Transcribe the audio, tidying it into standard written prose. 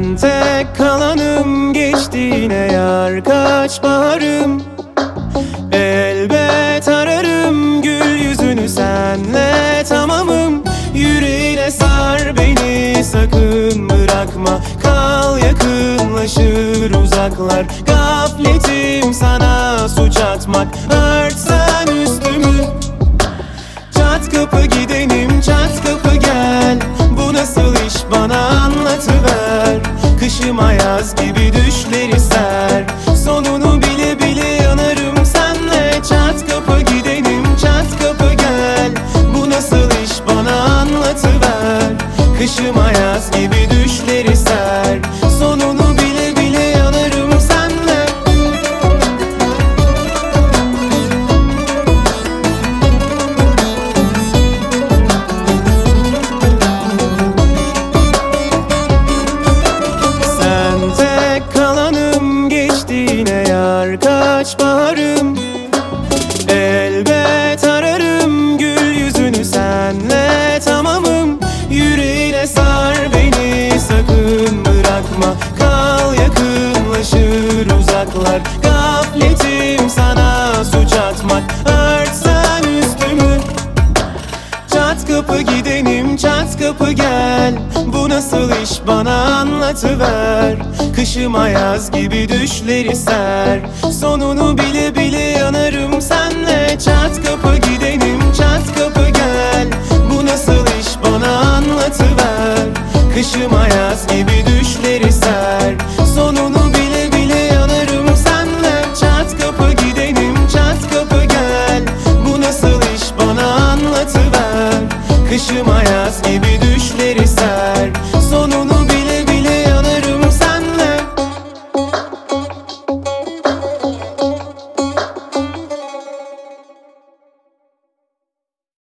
Ben tek kalanım, geçtiğine yar kaç baharım. Elbet ararım gül yüzünü, senle tamamım. Yüreğine sar beni, sakın bırakma. Kal yakınlaşır uzaklar. Gafletim sana suç atmak. Örtsen üstümü. Çat kapı gidenim, çat kapı gel. Bu nasıl iş, bana anlatıver. Kışıma yaz gibi düşleri ser. Sonunu bile bile yanarım senle. Çat kapı gidenim, çat kapı gel. Bu nasıl iş, bana anlatıver. Kışıma yaz gibi düşleri ser. Sonunu bile bile yanarım senle. Sen tek kalanım, geçtiğine yar kaç baharım. Elbet ararım gül yüzünü, senle tamamım. Yüreğine sar beni, sakın bırakma. Kal yakınlaşır uzaklar. Gafletim sana suç atmak. Örtsen üstümü. Çat kapı gidenim, çat kapı gel. Bu nasıl iş, bana anlatıver. Kışıma yaz gibi düşleri ser. Sonunu bile bile yanarım senle. Çat kapı gidenim, çat kapı gel. Bu nasıl iş, bana anlatıver. Kışıma yaz gibi düşleri ser. Sonunu bile bile yanarım senle. Çat kapı gidenim, çat kapı gel. Bu nasıl iş, bana anlatıver. Kışıma yaz gibi